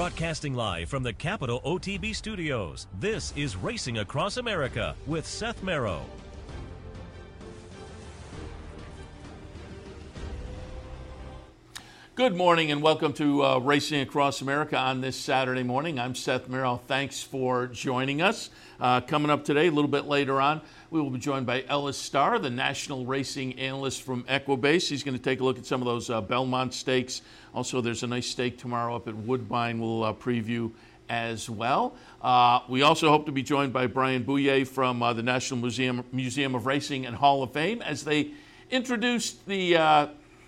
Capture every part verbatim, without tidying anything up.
Broadcasting live from the Capital O T B studios, this is Racing Across America with Seth Merrow. Good morning and welcome to uh, Racing Across America on this Saturday morning. I'm Seth Merrow. Thanks for joining us. Uh, coming up today, a little bit later on, we will be joined by Ellis Starr, the national racing analyst from Equibase. He's going to take a look at some of those uh, Belmont stakes. Also, there's a nice stake tomorrow up at Woodbine we'll uh, preview as well. Uh, we also hope to be joined by Brian Bouye from uh, the National Museum Museum of Racing and Hall of Fame as they introduce the uh,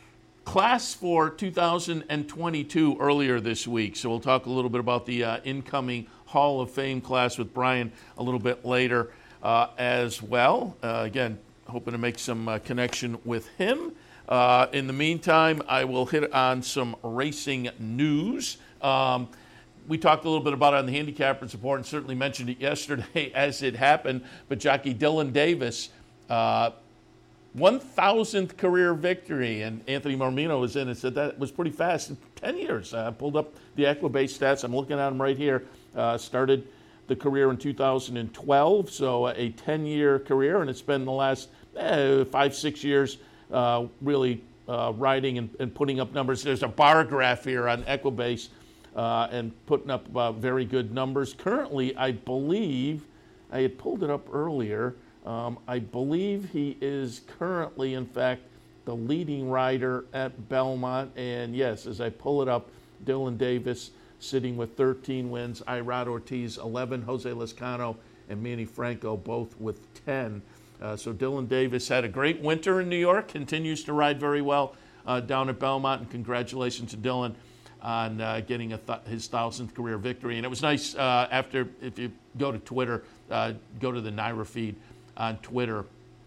class for two thousand twenty-two earlier this week. So we'll talk a little bit about the uh, incoming Hall of Fame class with Brian a little bit later uh, as well. Uh, again, hoping to make some uh, connection with him. Uh, in the meantime, I will hit on some racing news. Um, we talked a little bit about it on the Handicapper's Report and certainly mentioned it yesterday as it happened, but jockey Dylan Davis, uh, one thousandth career victory, and Anthony Marmino was in and said that was pretty fast in ten years. I pulled up the Equibase stats. I'm looking at them right here. Uh, started the career in two thousand twelve, so a ten-year career, and it's been the last eh, five, six years uh, really uh, riding and, and putting up numbers. There's a bar graph here on Equibase uh, and putting up uh, very good numbers. Currently, I believe, I had pulled it up earlier, Um, I believe he is currently, in fact, the leading rider at Belmont. And yes, as I pull it up, Dylan Davis sitting with thirteen wins, Irad Ortiz eleven, Jose Lezcano and Manny Franco both with ten. Uh, so Dylan Davis had a great winter in New York, continues to ride very well uh, down at Belmont, and congratulations to Dylan on uh, getting a th- his thousandth career victory. And it was nice uh, after, if you go to Twitter, uh, go to the Naira feed on Twitter,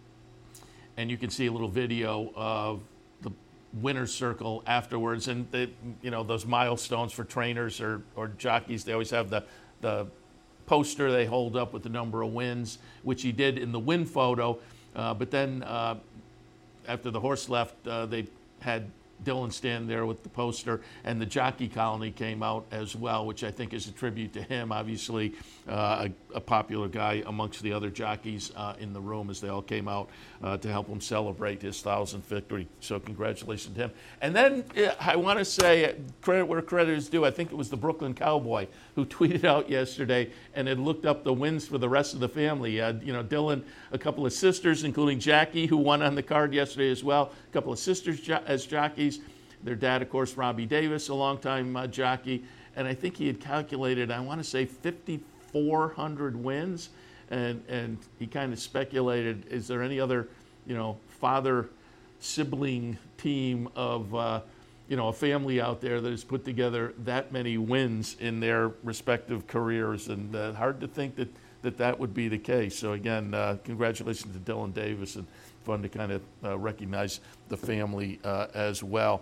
and you can see a little video of the winner's circle afterwards, and the, you know, those milestones for trainers or, or jockeys. They always have the the poster they hold up with the number of wins, which he did in the win photo. Uh, but then uh, after the horse left, uh, they had Dylan stand there with the poster, and the jockey colony came out as well, which I think is a tribute to him. Obviously, uh, a, a popular guy amongst the other jockeys uh, in the room as they all came out uh, to help him celebrate his thousandth victory. So congratulations to him. And then uh, I want to say credit where credit is due. I think it was the Brooklyn Cowboy who tweeted out yesterday and had looked up the wins for the rest of the family. Uh, you know, Dylan, a couple of sisters, including Jackie, who won on the card yesterday as well. A couple of sisters jo- as jockeys. Their dad, of course, Robbie Davis, a longtime uh, jockey. And I think he had calculated, I want to say, fifty-four hundred wins. And and he kind of speculated, is there any other, you know, father-sibling team of, uh, you know, a family out there that has put together that many wins in their respective careers? And uh, hard to think that, that that would be the case. So, again, uh, congratulations to Dylan Davis, and fun to kind of uh, recognize the family uh, as well.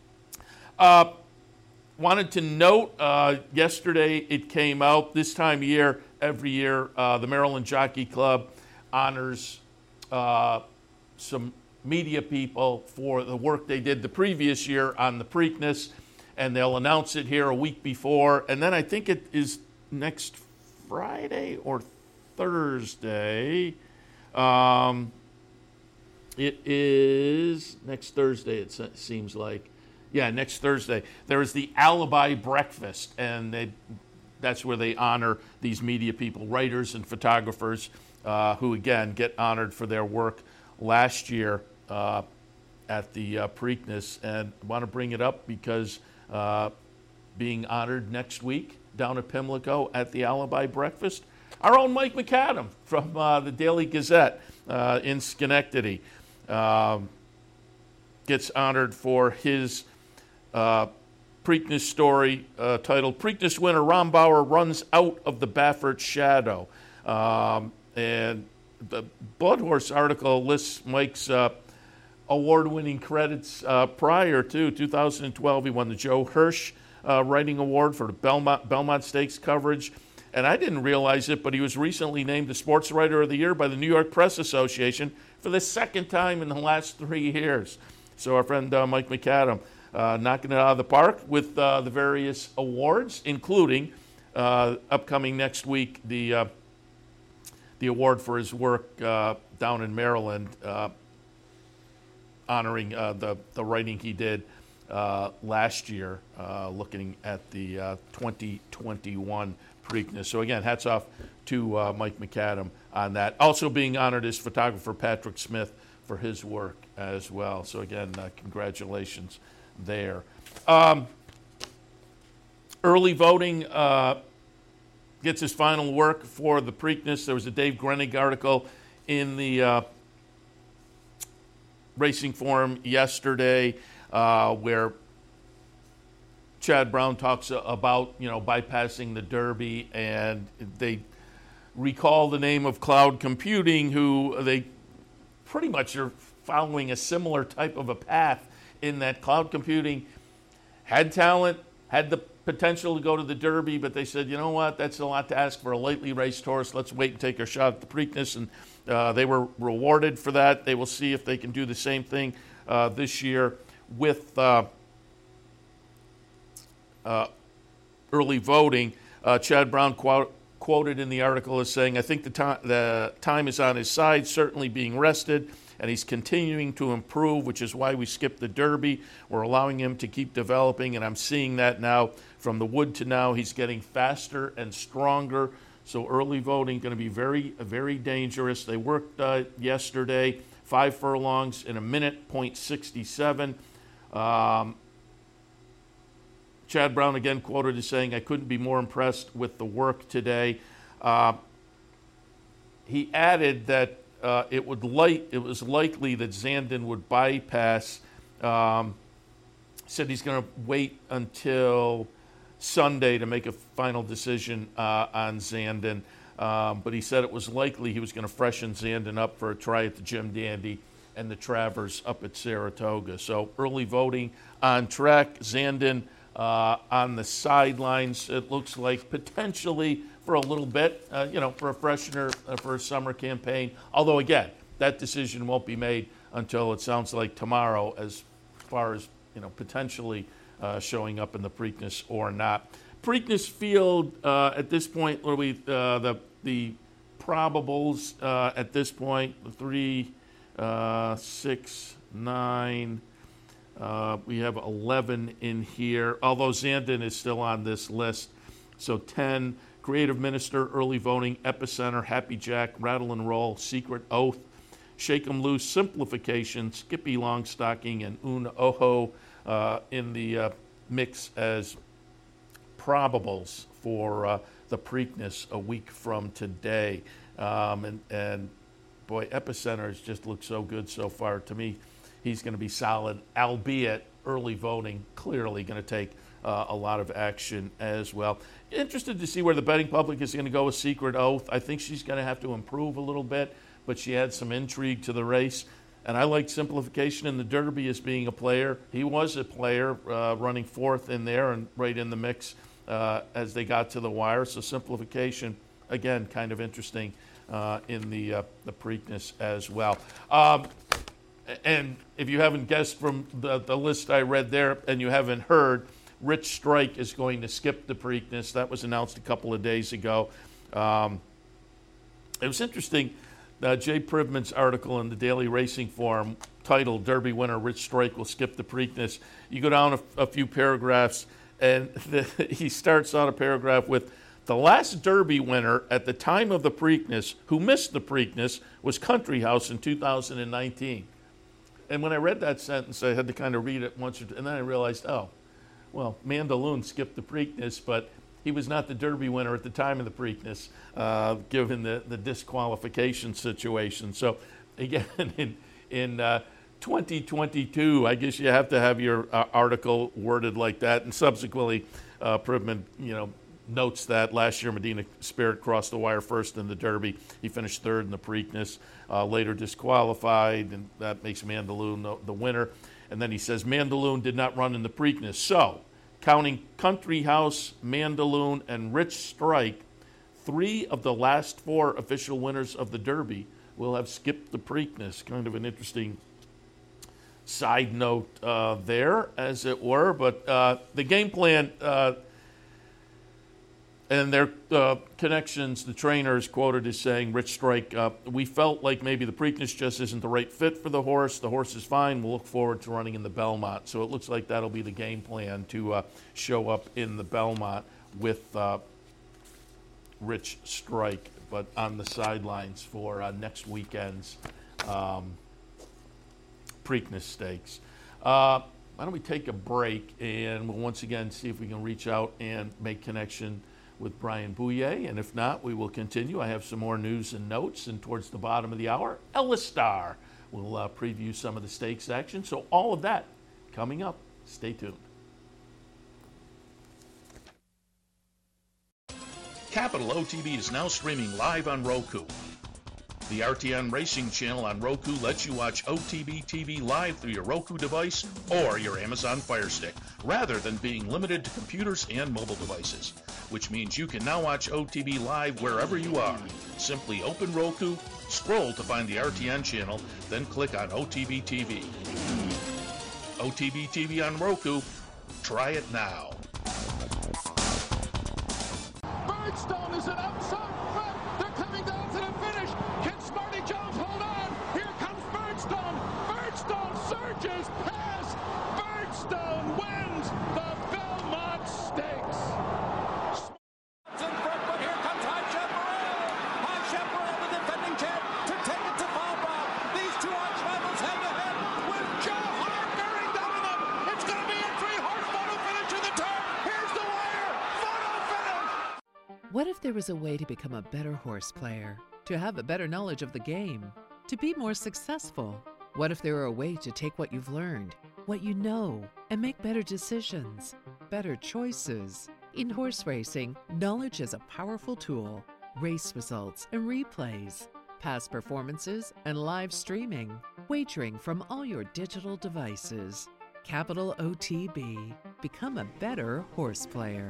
Uh, wanted to note, uh, yesterday it came out, this time of year, every year, uh, the Maryland Jockey Club honors uh, some media people for the work they did the previous year on the Preakness, and they'll announce it here a week before. And then I think it is next Friday or Thursday. Um, it is next Thursday, it seems like. Yeah, next Thursday. There is the Alibi Breakfast, and they, that's where they honor these media people, writers and photographers, uh, who, again, get honored for their work last year uh, at the uh, Preakness. And I want to bring it up because uh, being honored next week down at Pimlico at the Alibi Breakfast, our own Mike McAdam from uh, the Daily Gazette uh, in Schenectady um, gets honored for his Uh, Preakness story uh, titled "Preakness Winner Ron Bauer Runs Out of the Baffert Shadow." Um, and the Blood Horse article lists Mike's uh, award-winning credits uh, prior to two thousand twelve. He won the Joe Hirsch uh, Writing Award for the Belmont, Belmont Stakes coverage. And I didn't realize it, but he was recently named the Sports Writer of the Year by the New York Press Association for the second time in the last three years. So our friend uh, Mike McAdam uh, knocking it out of the park with uh, the various awards, including uh, upcoming next week, the uh, the award for his work uh, down in Maryland, uh, honoring uh, the, the writing he did uh, last year, uh, looking at the uh, twenty twenty-one Preakness. So again, hats off to uh, Mike McAdam on that. Also being honored is photographer Patrick Smith for his work as well. So again, uh, congratulations there. Um, early voting uh, gets his final work for the Preakness. There was a Dave Grenig article in the uh, Racing Forum yesterday uh, where Chad Brown talks about, you know, bypassing the Derby, and they recall the name of Cloud Computing, who they pretty much are following a similar type of a path in that Cloud Computing had talent, had the potential to go to the Derby, but they said, you know what, that's a lot to ask for a lightly raced horse. Let's wait and take a shot at the Preakness, and uh, they were rewarded for that. They will see if they can do the same thing uh, this year with uh, uh, early voting. Uh, Chad Brown quote, quoted in the article as saying, I think the, to- the time is on his side, certainly being rested, and he's continuing to improve, which is why we skipped the Derby. We're allowing him to keep developing, and I'm seeing that now. From the Wood to now, he's getting faster and stronger. So early voting going to be very, very dangerous. They worked uh, yesterday, five furlongs in a minute, point six seven. Um, Chad Brown again quoted as saying, I couldn't be more impressed with the work today. Uh, he added that uh, it would like it was likely that Zandon would bypass. Um, said he's going to wait until Sunday to make a final decision uh, on Zandon. Um, but he said it was likely he was going to freshen Zandon up for a try at the Jim Dandy and the Travers up at Saratoga. So early voting on track. Zandon uh, on the sidelines, it looks like potentially for a little bit, uh, you know, for a freshener uh, for a summer campaign. Although, again, that decision won't be made until it sounds like tomorrow as far as, you know, potentially uh, showing up in the Preakness or not. Preakness field uh, at this point, what are we, uh, the, the probables uh, at this point, the three, uh, six, nine, uh, we have eleven in here, although Zandon is still on this list. So ten, Creative Minister, Early Voting, Epicenter, Happy Jack, Rattle and Roll, Secret Oath, Shake 'em Loose, Simplification, Skippy Longstocking, and Un Ojo uh, in the uh, mix as probables for uh, the Preakness a week from today. Um, and, and boy, Epicenter has just looked so good so far. To me, he's going to be solid, albeit early voting clearly going to take uh, a lot of action as well. Interested to see where the betting public is going to go with Secret Oath. I think she's going to have to improve a little bit, but she had some intrigue to the race. And I like Simplification in the Derby as being a player. He was a player uh, running fourth in there and right in the mix uh, as they got to the wire. So Simplification, again, kind of interesting uh, in the uh, the Preakness as well. Um, and if you haven't guessed from the, the list I read there and you haven't heard, Rich Strike is going to skip the Preakness. That was announced a couple of days ago. Um, it was interesting. Uh, Jay Privman's article in the Daily Racing Forum titled Derby winner Rich Strike will skip the Preakness. You go down a, a few paragraphs and the, he starts out a paragraph with, the last Derby winner at the time of the Preakness who missed the Preakness was Country House in two thousand nineteen. And when I read that sentence, I had to kind of read it once or two, and then I realized, oh, well, Mandaloun skipped the Preakness, but he was not the Derby winner at the time of the Preakness, uh, given the, the disqualification situation. So, again, in, in uh, twenty twenty-two, I guess you have to have your uh, article worded like that. And subsequently, uh, Privman, you know, notes that last year Medina Spirit crossed the wire first in the Derby. He finished third in the Preakness, uh, later disqualified, and that makes Mandaloun the, the winner. And then he says Mandaloun did not run in the Preakness. So, counting Country House, Mandaloun, and Rich Strike, three of the last four official winners of the Derby will have skipped the Preakness. Kind of an interesting side note uh, there, as it were. But uh, the game plan uh, and their uh, connections, the trainer is quoted as saying, Rich Strike, uh, we felt like maybe the Preakness just isn't the right fit for the horse. The horse is fine. We'll look forward to running in the Belmont. So it looks like that'll be the game plan, to uh, show up in the Belmont with uh, Rich Strike, but on the sidelines for uh, next weekend's um, Preakness Stakes. Uh, why don't we take a break, and we'll once again see if we can reach out and make connection with Brian Bouye, and if not, we will continue. I have some more news and notes, and towards the bottom of the hour, Ella Star will uh, preview some of the stakes action. So all of that coming up. Stay tuned. Capital O T B is now streaming live on Roku. The R T N Racing channel on Roku lets you watch O T B T V live through your Roku device or your Amazon Fire Stick, rather than being limited to computers and mobile devices, which means you can now watch O T B live wherever you are. Simply open Roku, scroll to find the R T N channel, then click on O T B T V. O T B T V on Roku. Try it now. Birdstone is an outside front. They're coming down to the finish. Can Smarty Jones hold on? Here comes Birdstone. Birdstone surges past. Birdstone wins the Belmont Stakes. In front, but here comes High Chaparral. High Chaparral, the defending champ, to take it to Falbrough. These two arch rivals head to head with Joe Hart bearing down on them. It's going to be a three-horse photo finish to the turn. Here's the wire. Photo finish. What if there was a way to become a better horse player, to have a better knowledge of the game, to be more successful? What if there were a way to take what you've learned, what you know, and make better decisions, better choices? In horse racing, knowledge is a powerful tool. Race results and replays, past performances and live streaming, wagering from all your digital devices. Capital O T B. Become a better horse player.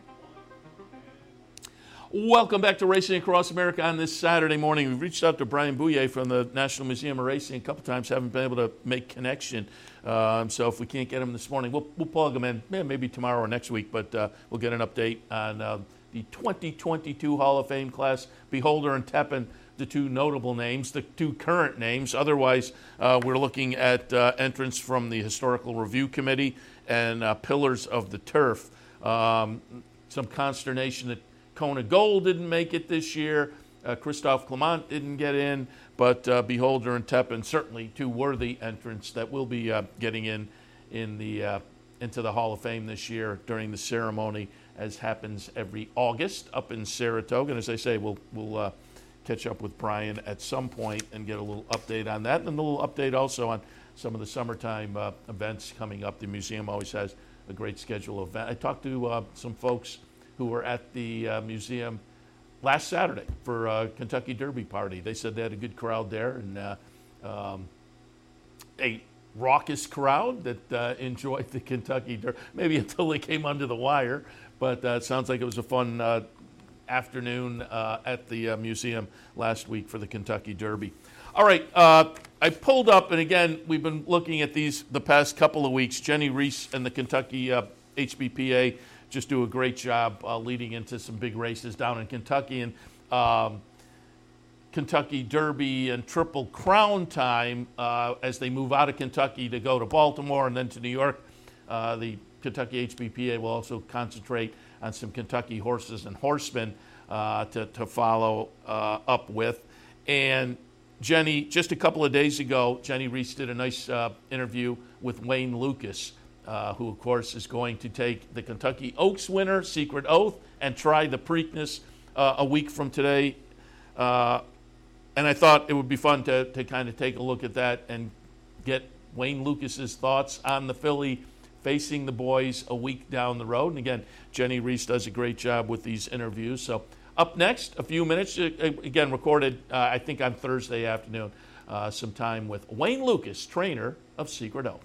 Welcome back to Racing Across America on this Saturday morning. We've reached out to Brian Bouye from the National Museum of Racing a couple times, haven't been able to make connection. Um, so if we can't get him this morning, we'll, we'll plug him in yeah, maybe tomorrow or next week, but uh, we'll get an update on uh, the twenty twenty-two Hall of Fame class. Beholder and Tepin, the two notable names, the two current names. Otherwise, uh, we're looking at uh, entrants from the Historical Review Committee and uh, Pillars of the Turf. Um, some consternation that Kona Gold didn't make it this year. Uh, Christophe Clement didn't get in, but uh, Beholder and Tepin, certainly two worthy entrants that will be uh, getting in in the uh, into the Hall of Fame this year during the ceremony, as happens every August up in Saratoga. And as I say, we'll we'll uh, catch up with Brian at some point and get a little update on that, and a little update also on some of the summertime uh, events coming up. The museum always has a great schedule of events. I talked to uh, some folks who were at the uh, museum last Saturday for a Kentucky Derby party. They said they had a good crowd there, and uh, um, a raucous crowd that uh, enjoyed the Kentucky Derby, maybe until they came under the wire, but uh, it sounds like it was a fun uh, afternoon uh, at the uh, museum last week for the Kentucky Derby. All right, uh, I pulled up, and again, we've been looking at these the past couple of weeks. Jenny Reese and the Kentucky uh, H B P A just do a great job uh, leading into some big races down in Kentucky. And um, Kentucky Derby and Triple Crown time uh, as they move out of Kentucky to go to Baltimore and then to New York. Uh, the Kentucky H B P A will also concentrate on some Kentucky horses and horsemen uh, to, to follow uh, up with. And Jenny, just a couple of days ago, Jenny Reese did a nice uh, interview with Wayne Lukas, Uh, who, of course, is going to take the Kentucky Oaks winner, Secret Oath, and try the Preakness uh, a week from today. Uh, and I thought it would be fun to, to kind of take a look at that and get Wayne Lukas's thoughts on the filly facing the boys a week down the road. And again, Jenny Reese does a great job with these interviews. So up next, a few minutes, uh, again, recorded, uh, I think on Thursday afternoon, uh, some time with Wayne Lukas, trainer of Secret Oath.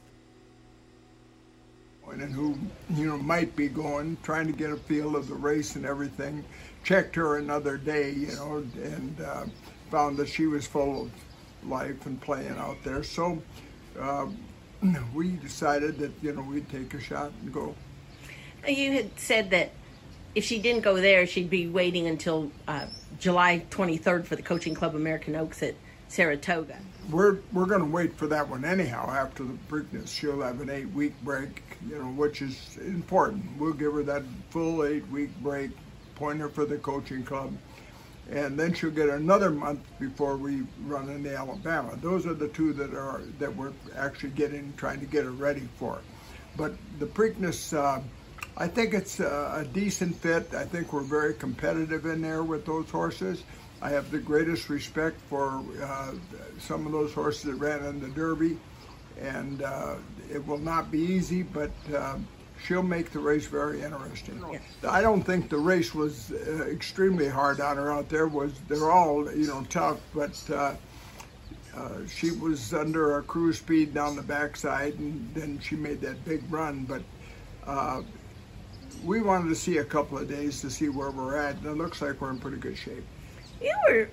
And who, you know, might be going, trying to get a feel of the race and everything. Checked her another day, you know, and uh, found that she was full of life and playing out there. So uh, we decided that, you know, we'd take a shot and go. You had said that if she didn't go there, she'd be waiting until uh, July twenty-third for the Coaching Club American Oaks at Saratoga. We're we're going to wait for that one anyhow. After the Preakness, she'll have an eight-week break, you know, which is important. We'll give her that full eight-week break, point her for the Coaching Club, and then she'll get another month before we run in the Alabama. Those are the two that are that we're actually getting, trying to get her ready for. But the Preakness, uh, I think it's a, a decent fit. I think we're very competitive in there with those horses. I have the greatest respect for uh, some of those horses that ran in the Derby, and uh, it will not be easy, but uh, she'll make the race very interesting. Yes. I don't think the race was uh, extremely hard on her out there. Was they're all, you know, tough, but uh, uh, she was under a cruise speed down the backside, and then she made that big run. But uh, we wanted to see a couple of days to see where we're at, and it looks like we're in pretty good shape. You were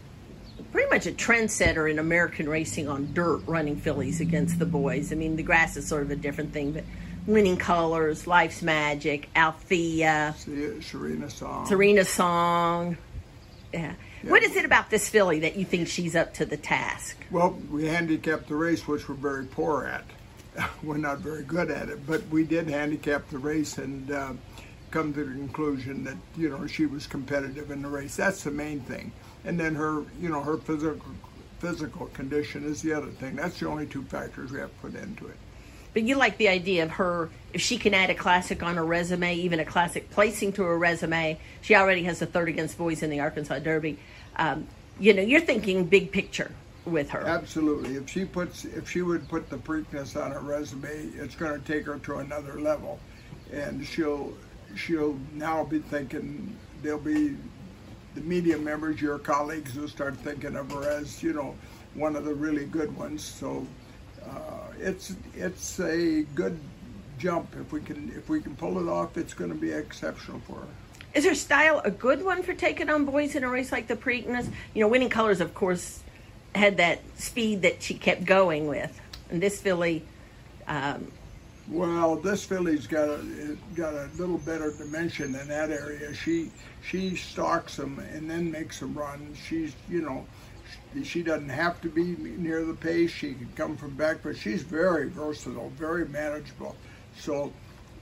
pretty much a trendsetter in American racing on dirt, running fillies against the boys. I mean, the grass is sort of a different thing, but Winning Colors, Life's Magic, Althea, Serena Song. Serena Song. Yeah. Yeah. What is it about this filly that you think she's up to the task? Well, we handicapped the race, which we're very poor at. We're not very good at it, but we did handicap the race and uh, come to the conclusion that, you know, she was competitive in the race. That's the main thing. And then her, you know, her physical physical condition is the other thing. That's the only two factors we have to put into it. But you like the idea of her, if she can add a classic on her resume, even a classic placing to her resume. She already has a third against boys in the Arkansas Derby. Um, you know, you're thinking big picture with her. Absolutely. If she puts, if she would put the Preakness on her resume, it's going to take her to another level, and she'll she'll now be thinking. There'll be the media members, your colleagues, will start thinking of her as, you know, one of the really good ones. So uh, it's it's a good jump. If we can if we can pull it off, it's going to be exceptional for her. Is her style a good one for taking on boys in a race like the Preakness? You know, Winning Colors, of course, had that speed that she kept going with, and this filly. Um, well, this filly's got a got a little better dimension in that area. She she stalks them and then makes them run. She's, you know, she, she doesn't have to be near the pace. She can come from back, but she's very versatile, very manageable. So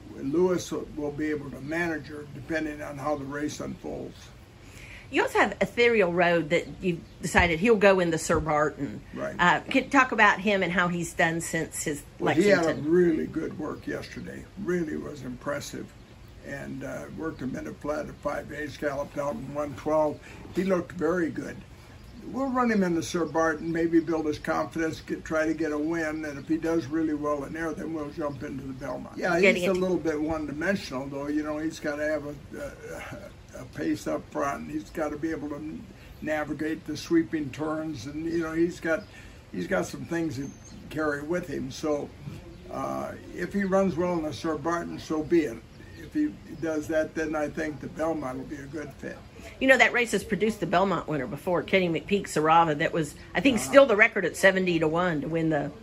Lewis will be able to manage her depending on how the race unfolds. You also have Ethereal Road that you've decided he'll go in the Sir Barton. Right. Uh, can you talk about him and how he's done since his well, Lexington? He had a really good work yesterday. Really was impressive. And uh, worked a minute flat at five eighths, galloped out in one twelve. He looked very good. We'll run him in the Sir Barton, maybe build his confidence, get, try to get a win, and if he does really well in there, then we'll jump into the Belmont. Yeah, he's a little bit one-dimensional, though. You know, he's got to have a, a, a pace up front, and he's got to be able to navigate the sweeping turns, and, you know, he's got he's got some things to carry with him. So uh, if he runs well in the Sir Barton, so be it. If he does that, then I think the Belmont will be a good fit. You know, that race has produced the Belmont winner before, Kenny McPeak Sarava. That was, I think, uh, still the record at seventy to one to win the...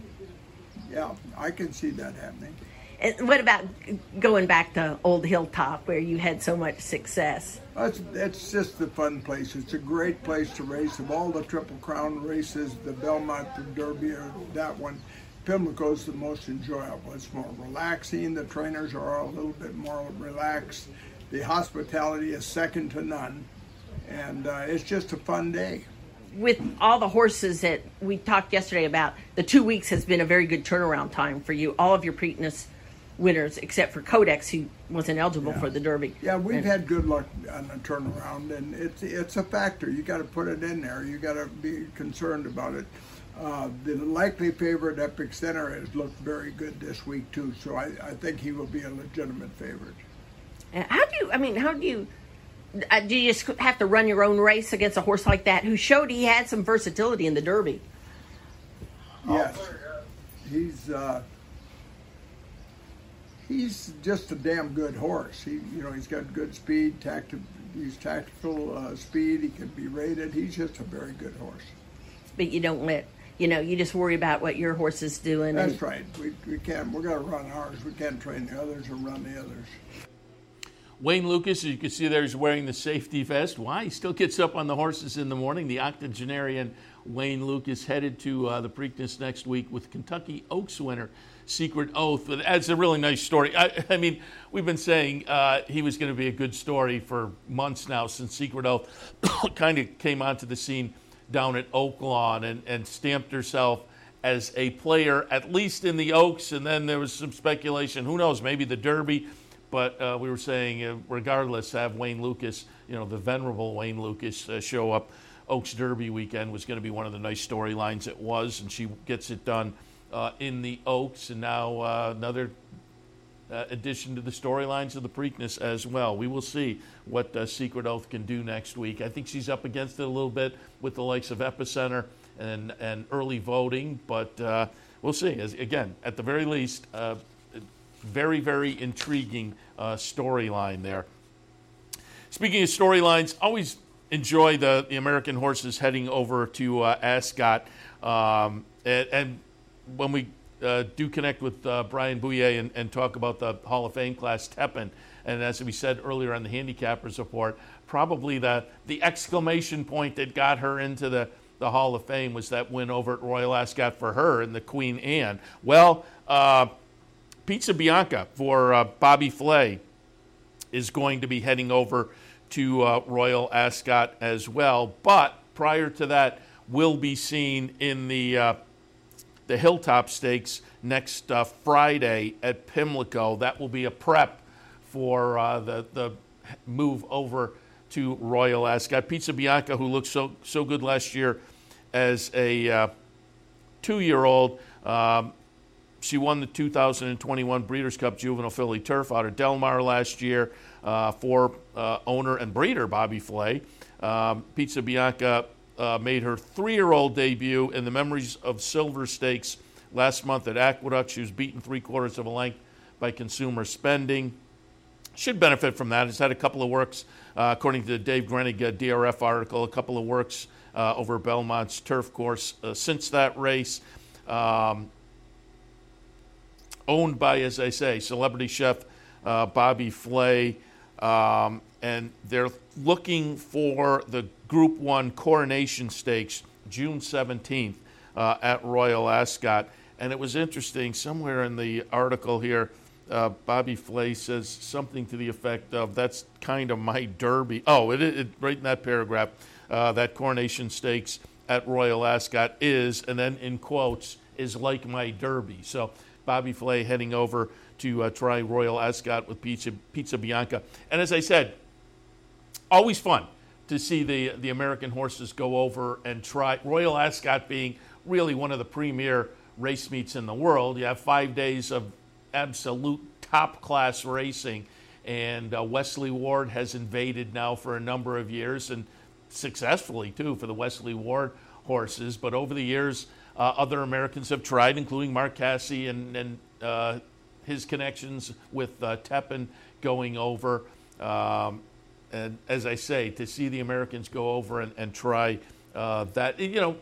Yeah, I can see that happening. And what about going back to Old Hilltop, where you had so much success? It's, it's just a fun place. It's a great place to race. Of all the Triple Crown races, the Belmont, the Derby, or that one, Pimlico is the most enjoyable. It's more relaxing. The trainers are a little bit more relaxed. The hospitality is second to none, and uh, it's just a fun day. With all the horses that we talked yesterday about, the two weeks has been a very good turnaround time for you. All of your Preakness winners, except for Codex, who wasn't eligible yeah. for the Derby. Yeah, we've and, had good luck on the turnaround, and it's it's a factor. You got to put it in there. You got to be concerned about it. Uh, the likely favorite, Epic Center, has looked very good this week too. So I, I think he will be a legitimate favorite. How do you, I mean, how do you, uh, do you just have to run your own race against a horse like that who showed he had some versatility in the Derby? Yes. He's, uh, he's just a damn good horse. He, you know, he's got good speed, tacti- he's tactical uh, speed, he can be rated. He's just a very good horse. But you don't let you know, you just worry about what your horse is doing. That's and, right. We we can't. We're gonna run ours. We can't train the others or run the others. Wayne Lukas, as you can see there, he's wearing the safety vest. Why? He still gets up on the horses in the morning. The octogenarian Wayne Lukas headed to uh, the Preakness next week with Kentucky Oaks winner Secret Oath. That's a really nice story. I, I mean, we've been saying uh, he was going to be a good story for months now, since Secret Oath kind of came onto the scene down at Oaklawn and, and stamped herself as a player, at least in the Oaks, and then there was some speculation, who knows, maybe the Derby. But uh, we were saying, uh, regardless, have Wayne Lukas, you know, the venerable Wayne Lukas, uh, show up Oaks Derby weekend was going to be one of the nice storylines. It was, and she gets it done uh, in the Oaks, and now uh, another uh, addition to the storylines of the Preakness as well. We will see what uh, Secret Oath can do next week. I think she's up against it a little bit with the likes of Epicenter and, and early voting, but uh, we'll see. As, again, at the very least, uh, very, very intriguing uh, storyline there. Speaking of storylines, always enjoy the, the American horses heading over to uh, Ascot. Um, and, and when we uh, do connect with uh, Brian Bouye and, and talk about the Hall of Fame class, Tepin, and as we said earlier on the Handicappers Report, probably the, the exclamation point that got her into the, the Hall of Fame was that win over at Royal Ascot for her and the Queen Anne. Well, uh, Pizza Bianca for uh, Bobby Flay is going to be heading over to uh, Royal Ascot as well. But prior to that, will be seen in the uh, the Hilltop Stakes next uh, Friday at Pimlico. That will be a prep for uh, the the move over to Royal Ascot. Pizza Bianca, who looked so so good last year as a uh, two-year-old. Um, She won the two thousand twenty-one Breeders' Cup Juvenile Filly Turf out of Del Mar last year uh, for uh, owner and breeder Bobby Flay. Um, Pizza Bianca uh, made her three-year-old debut in the Memories of Silver Stakes last month at Aqueduct. She was beaten three-quarters of a length by Consumer Spending. Should benefit from that. It's had a couple of works, uh, according to the Dave Grenig uh, D R F article, a couple of works uh, over Belmont's turf course uh, since that race. Um, Owned by, as I say, celebrity chef uh, Bobby Flay, um, and they're looking for the Group One Coronation Stakes June seventeenth uh, at Royal Ascot. And it was interesting, somewhere in the article here, uh, Bobby Flay says something to the effect of, "That's kind of my Derby." Oh, it, it right in that paragraph, uh, that Coronation Stakes at Royal Ascot is, and then in quotes, is like my Derby. So Bobby Flay heading over to uh, try Royal Ascot with Pizza, Pizza Bianca. And as I said, always fun to see the, the American horses go over and try. Royal Ascot being really one of the premier race meets in the world. You have five days of absolute top-class racing. And uh, Wesley Ward has invaded now for a number of years, and successfully, too, for the Wesley Ward horses. But over the years, Uh, other Americans have tried, including Mark Casse and, and uh, his connections with uh, Tepin going over. Um, and as I say, to see the Americans go over and, and try uh, that, you know,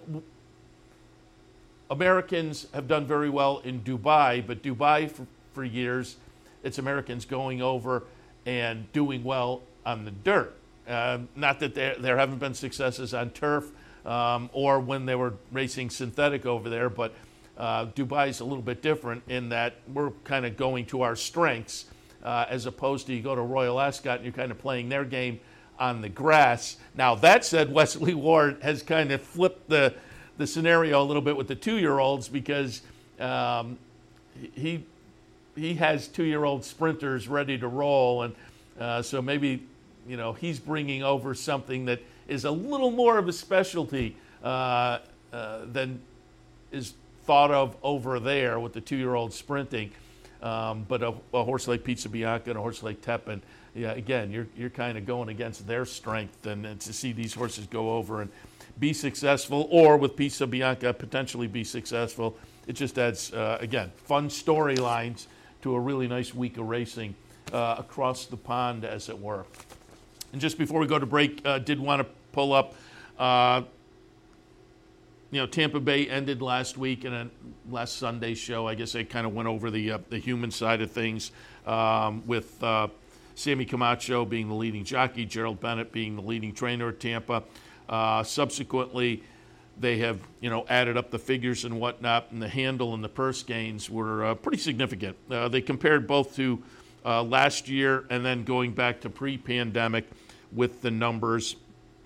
Americans have done very well in Dubai, but Dubai for, for years, it's Americans going over and doing well on the dirt. Uh, not that there, there haven't been successes on turf, Um, or when they were racing synthetic over there. But uh, Dubai is a little bit different in that we're kind of going to our strengths uh, as opposed to you go to Royal Ascot and you're kind of playing their game on the grass. Now, that said, Wesley Ward has kind of flipped the, the scenario a little bit with the two-year-olds because um, he, he has two-year-old sprinters ready to roll. And uh, so maybe, you know, he's bringing over something that is a little more of a specialty uh, uh, than is thought of over there with the two-year-old sprinting. Um, but a, a horse like Pizza Bianca and a horse like Tepin, yeah, again, you're you're kind of going against their strength, and, and to see these horses go over and be successful, or with Pizza Bianca potentially be successful, it just adds, uh, again, fun storylines to a really nice week of racing uh, across the pond, as it were. And just before we go to break, uh, did want to pull up uh, you know, Tampa Bay ended last week, and then last Sunday's show, I guess they kind of went over the uh, the human side of things um, with uh, Sammy Camacho being the leading jockey, Gerald Bennett being the leading trainer at Tampa. Uh, subsequently, they have, you know, added up the figures and whatnot, and the handle and the purse gains were uh, pretty significant. Uh, they compared both to uh, last year and then going back to pre-pandemic with the numbers.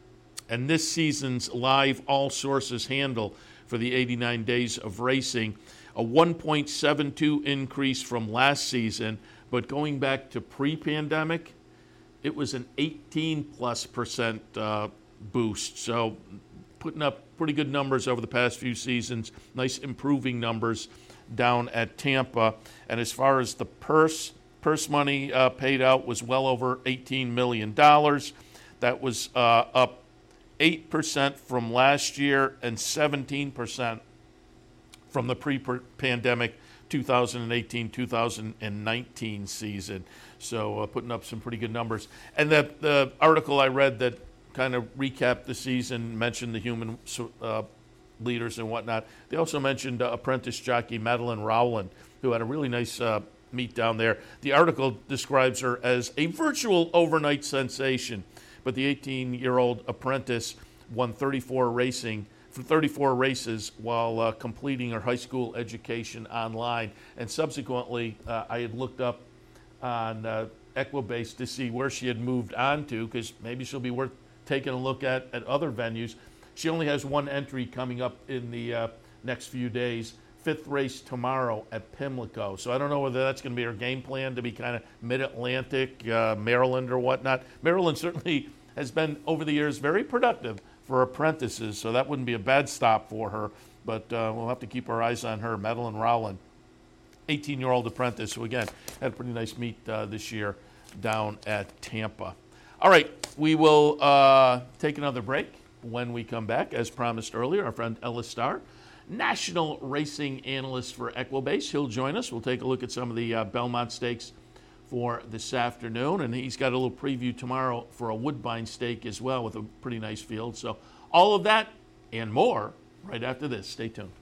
And this season's live all sources handle for the eighty-nine days of racing, a one point seven two increase from last season, but going back to pre-pandemic, it was an eighteen plus percent uh, boost. So putting up pretty good numbers over the past few seasons, nice improving numbers down at Tampa. And as far as the purse, purse money uh, paid out was well over eighteen million dollars. That was uh, up eight percent from last year and seventeen percent from the pre-pandemic two thousand eighteen two thousand nineteen season. So uh, putting up some pretty good numbers. And that the article I read that kind of recapped the season mentioned the human uh, leaders and whatnot. They also mentioned uh, apprentice jockey Madeline Rowland, who had a really nice uh, meet down there. The article describes her as a virtual overnight sensation. But the eighteen-year-old apprentice won thirty-four racing for thirty-four races while uh, completing her high school education online. And subsequently, uh, I had looked up on uh, Equibase to see where she had moved on to, because maybe she'll be worth taking a look at at other venues. She only has one entry coming up in the uh, next few days. Fifth race tomorrow at Pimlico. So I don't know whether that's going to be her game plan to be kind of mid-Atlantic, uh, Maryland or whatnot. Maryland certainly has been, over the years, very productive for apprentices, so that wouldn't be a bad stop for her. But uh, we'll have to keep our eyes on her. Madeline Rowland, eighteen-year-old apprentice, who, again, had a pretty nice meet uh, this year down at Tampa. All right, we will uh, take another break. When we come back, as promised earlier, our friend Ellis Starr, national racing analyst for Equibase. He'll join us. We'll take a look at some of the uh, Belmont Stakes for this afternoon, and he's got a little preview tomorrow for a Woodbine Stake as well with a pretty nice field. So all of that and more right after this. Stay tuned.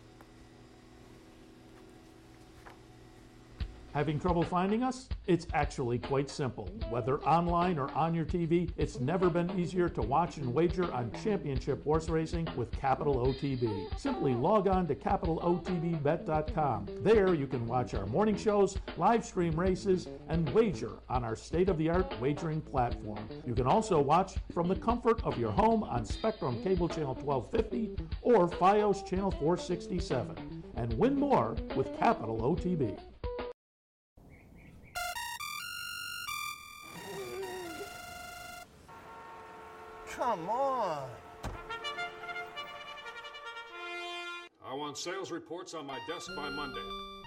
Having trouble finding us? It's actually quite simple. Whether online or on your T V, it's never been easier to watch and wager on championship horse racing with Capital O T B. Simply log on to capital o t b bet dot com. There you can watch our morning shows, live stream races, and wager on our state-of-the-art wagering platform. You can also watch from the comfort of your home on Spectrum Cable Channel twelve fifty or Fios Channel four sixty-seven. And win more with Capital O T B. Come on. I want sales reports on my desk by Monday.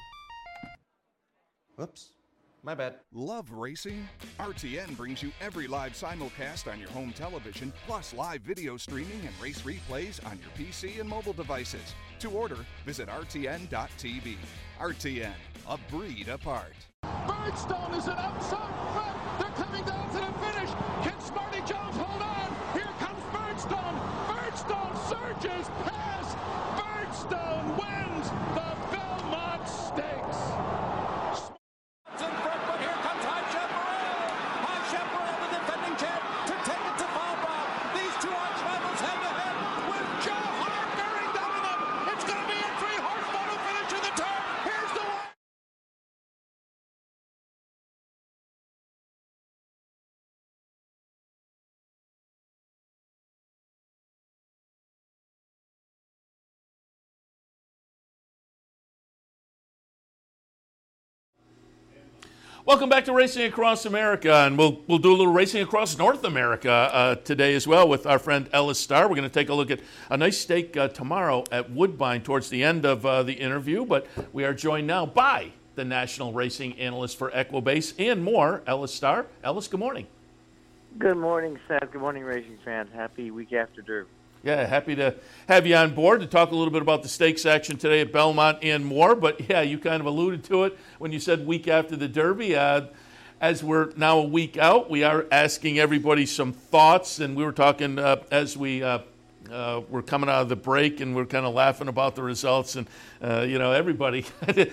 Whoops. My bad. Love racing? R T N brings you every live simulcast on your home television, plus live video streaming and race replays on your P C and mobile devices. To order, visit r t n dot t v. R T N, a breed apart. Birdstone is an outside threat. They're coming down to the finish. Can Smarty Jones hold on? Here comes Birdstone. Birdstone surges past. Birdstone wins the Belmont Stakes. In front, but here comes High Chaparral. High Chaparral, the defending champ, to take it to Falbrough. These two arch rivals head to head with Joe Hart bearing down on them. It's going to be a three-horse photo finish in the turn. Here's the one. Welcome back to Racing Across America, and we'll we'll do a little racing across North America uh, today as well with our friend Ellis Starr. We're going to take a look at a nice stake uh, tomorrow at Woodbine towards the end of uh, the interview, but we are joined now by the national racing analyst for Equibase and more, Ellis Starr. Ellis, good morning. Good morning, Seth. Good morning, racing fans. Happy week after Derby. Yeah, happy to have you on board to talk a little bit about the stakes action today at Belmont and more. But, yeah, you kind of alluded to it when you said week after the Derby. Uh, as we're now a week out, we are asking everybody some thoughts. And we were talking uh, as we uh, Uh, we're coming out of the break and we're kind of laughing about the results, and uh, you know, everybody,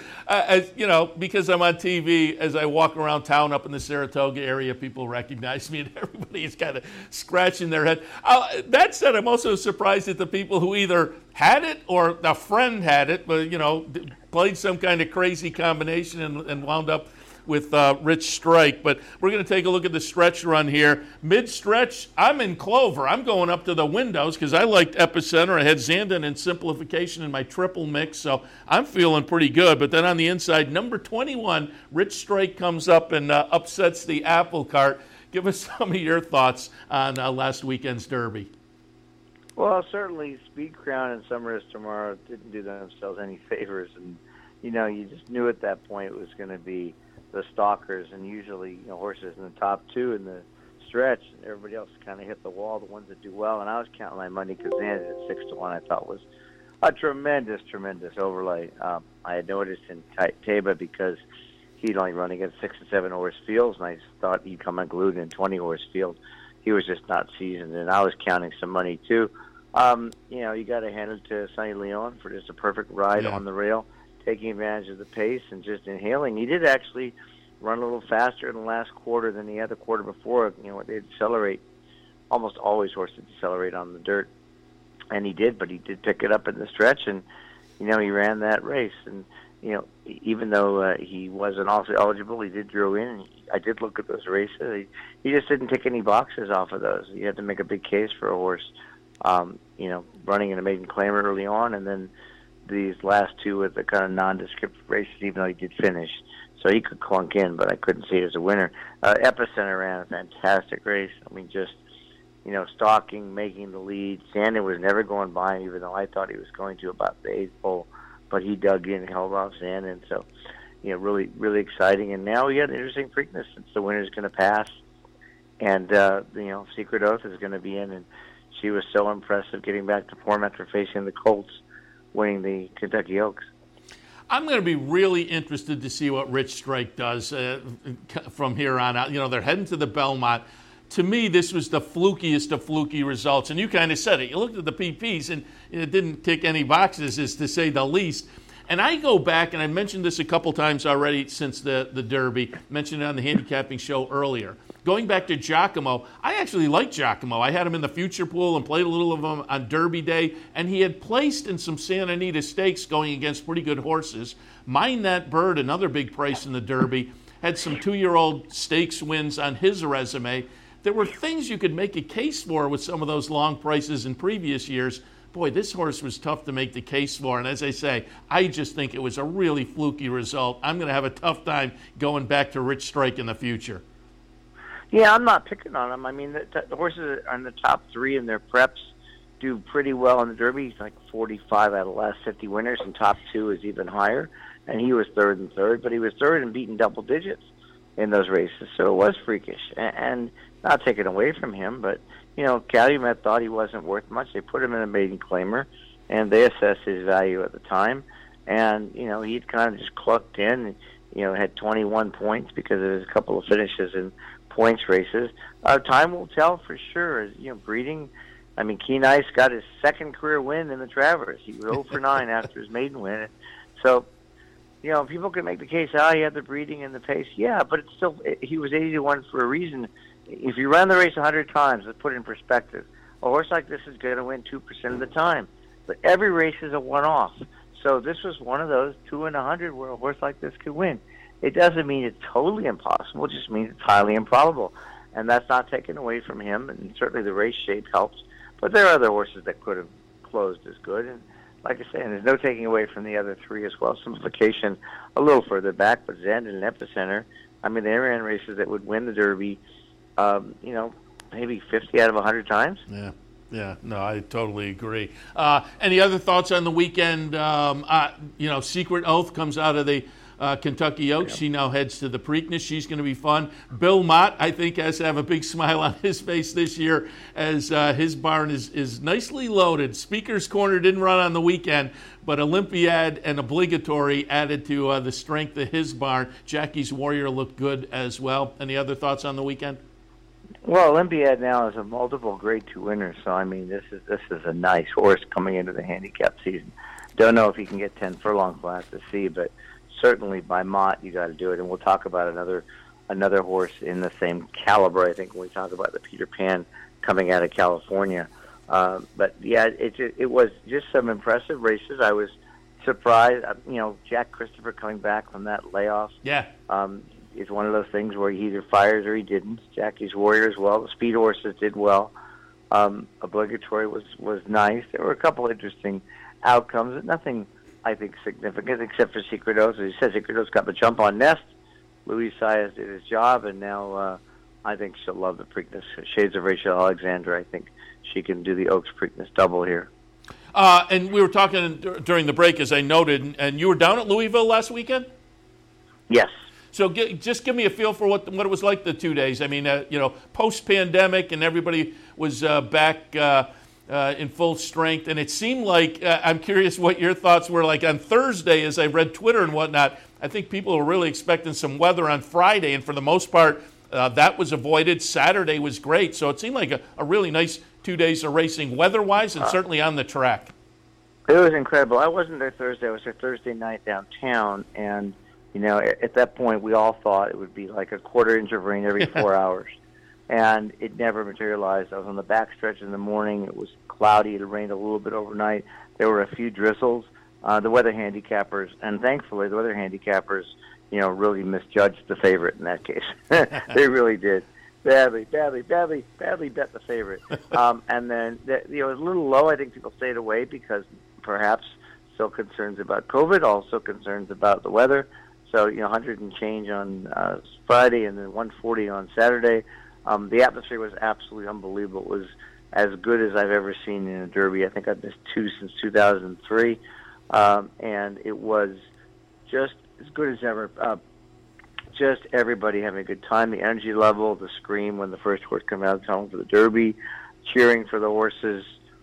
I, you know, because I'm on T V, as I walk around town up in the Saratoga area, people recognize me, and everybody's kind of scratching their head. Uh, that said, I'm also surprised at the people who either had it or a friend had it, but you know, played some kind of crazy combination and, and wound up with uh, Rich Strike. But we're going to take a look at the stretch run here. Mid-stretch, I'm in clover. I'm going up to the windows because I liked Epicenter. I had Zandon and Simplification in my triple mix, so I'm feeling pretty good. But then on the inside, number twenty-one, Rich Strike comes up and uh, upsets the apple cart. Give us some of your thoughts on uh, last weekend's Derby. Well, certainly Speed Crown and Summers Tomorrow didn't do themselves any favors. And, you know, you just knew at that point it was going to be the stalkers, and usually, you know, horses in the top two in the stretch. Everybody else kind of hit the wall, the ones that do well. And I was counting my money because Zandon at six to one I thought was a tremendous, tremendous overlay. Um, I had noticed in Taba because he'd only run against six and seven horse fields, and I just thought he'd come unglued in twenty horse field. He was just not seasoned, and I was counting some money too. Um, you know, you got to hand it to Sonny Leon for just a perfect ride yeah. on the rail, taking advantage of the pace and just inhaling. He did actually run a little faster in the last quarter than he had the quarter before. You know, they decelerate. Almost always horses decelerate on the dirt, and he did, but he did pick it up in the stretch, and, you know, he ran that race. And, you know, even though uh, he wasn't also eligible, he did drill in. And I did look at those races. He, he just didn't tick any boxes off of those. You had to make a big case for a horse, um, you know, running in a maiden claimer early on, and then these last two with the kind of nondescript races, even though he did finish. So he could clunk in, but I couldn't see it as a winner. Uh, Epicenter ran a fantastic race. I mean, just, you know, stalking, making the lead. Zandon was never going by him, even though I thought he was going to about the eighth pole. But he dug in and held off Zandon. So, you know, really, really exciting. And now we got an interesting Preakness since the winner's going to pass. And, uh, you know, Secret Oath is going to be in. And she was so impressive getting back to form after facing the Colts, winning the Kentucky Oaks. I'm going to be really interested to see what Rich Strike does uh, from here on out. You know, they're heading to the Belmont. To me, this was the flukiest of fluky results. And you kind of said it. You looked at the P Ps, and it didn't tick any boxes, is to say the least. And I go back, and I mentioned this a couple times already since the, the Derby, mentioned it on the handicapping show earlier. Going back to Giacomo, I actually liked Giacomo. I had him in the future pool and played a little of him on Derby Day, and he had placed in some Santa Anita stakes going against pretty good horses. Mind That Bird, another big price in the Derby, had some two-year-old stakes wins on his resume. There were things you could make a case for with some of those long prices in previous years. Boy, this horse was tough to make the case for, and as I say, I just think it was a really fluky result. I'm going to have a tough time going back to Rich Strike in the future. Yeah, I'm not picking on him. I mean, the, the horses on the top three in their preps do pretty well in the Derby. He's like forty-five out of the last fifty winners, and top two is even higher. And he was third and third, but he was third and beaten double digits in those races, so it was freakish. And, and not taken away from him, but, you know, Calumet thought he wasn't worth much. They put him in a maiden claimer, and they assessed his value at the time. And, you know, he'd kind of just clucked in, and, you know, had twenty-one points because of his couple of finishes in points races. Uh, time will tell for sure. As, you know, breeding, I mean, Keen Ice got his second career win in the Travers. He was oh for nine after his maiden win. So, you know, people can make the case, oh, he had the breeding and the pace. Yeah, but it's still, it, he was eighty to one for a reason. If you run the race one hundred times, let's put it in perspective, a horse like this is going to win two percent of the time. But every race is a one-off. So this was one of those two in one hundred where a horse like this could win. It doesn't mean it's totally impossible. It just means it's highly improbable. And that's not taken away from him, and certainly the race shape helps. But there are other horses that could have closed as good. And like I say, and there's no taking away from the other three as well. Simplification a little further back, but Zandon and Epicenter, I mean, they ran races that would win the Derby, um, you know, maybe fifty out of one hundred times. Yeah. Yeah, no, I totally agree. Uh, any other thoughts on the weekend? Um, uh, you know, Secret Oath comes out of the uh, Kentucky Oaks. Yep. She now heads to the Preakness. She's going to be fun. Bill Mott, I think, has to have a big smile on his face this year as uh, his barn is, is nicely loaded. Speaker's Corner didn't run on the weekend, but Olympiad and Obligatory added to uh, the strength of his barn. Jackie's Warrior looked good as well. Any other thoughts on the weekend? Well, Olympiad now is a multiple Grade Two winner, so I mean, this is this is a nice horse coming into the handicap season. Don't know if he can get ten furlongs. We'll have to see, but certainly by Mott, you got to do it. And we'll talk about another another horse in the same caliber, I think, when we talk about the Peter Pan coming out of California. Uh, but yeah, it it was just some impressive races. I was surprised, you know, Jack Christopher coming back from that layoff. Yeah. Um, it's one of those things where he either fires or he didn't. Jackie's Warrior as well. The speed horses did well. Um, obligatory was, was nice. There were a couple interesting outcomes. Nothing, I think, significant except for Secret Oath. As he said, Secret Oath's got the jump on Nest. Louis Saez did his job, and now uh, I think she'll love the Preakness. Shades of Rachel Alexander, I think she can do the Oaks Preakness double here. Uh, and we were talking during the break, as I noted, and you were down at Louisville last weekend? Yes. So get, just give me a feel for what what it was like the two days. I mean, uh, you know, post-pandemic, and everybody was uh, back uh, uh, in full strength. And it seemed like, uh, I'm curious what your thoughts were like on Thursday as I read Twitter and whatnot. I think people were really expecting some weather on Friday, and for the most part, uh, that was avoided. Saturday was great. So it seemed like a, a really nice two days of racing weather-wise and certainly on the track. It was incredible. I wasn't there Thursday. I was there Thursday night downtown, and you know, at that point, we all thought it would be like a quarter inch of rain every four hours. And it never materialized. I was on the backstretch in the morning. It was cloudy. It rained a little bit overnight. There were a few drizzles. Uh, the weather handicappers, and thankfully the weather handicappers, you know, really misjudged the favorite in that case. They really did. Badly, badly, badly, badly bet the favorite. Um, and then, the, you know, it was a little low. I think people stayed away because perhaps still concerns about COVID, also concerns about the weather. So, you know, one hundred and change on uh, Friday and then one forty on Saturday. Um, the atmosphere was absolutely unbelievable. It was as good as I've ever seen in a Derby. I think I've missed two since two thousand three. Um, and it was just as good as ever. Uh, just everybody having a good time. The energy level, the scream when the first horse came out of town for the Derby, cheering for the horses,